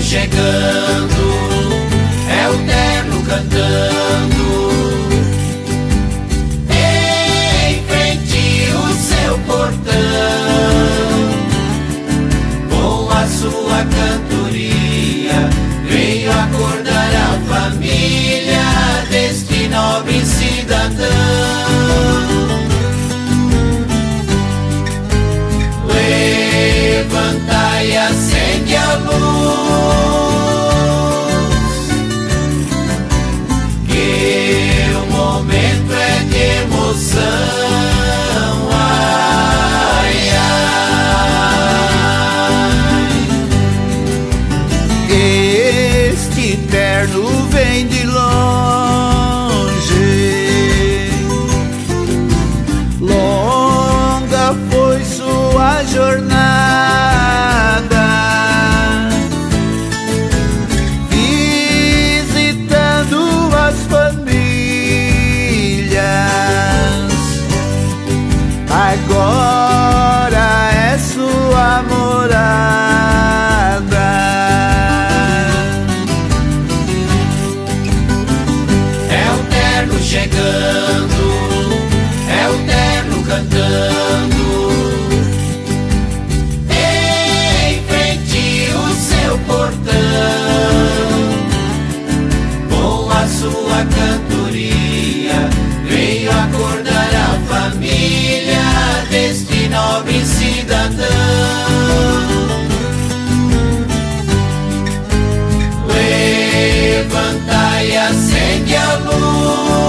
chegando, é o terno cantando. Em frente o seu portão, com a sua cantoria, veio acordar a família deste nobre cidadão. Levanta e acende a luz, que o momento é de emoção. Ai, ai. Este terno vem de longe, longa foi sua jornada, visitando as famílias. Agora é sua morada. É o terno chegando, é o terno cantando. Em frente o seu portão, com a sua cantoria, veio acordar a família deste nobre cidadão. Levanta e acende a luz,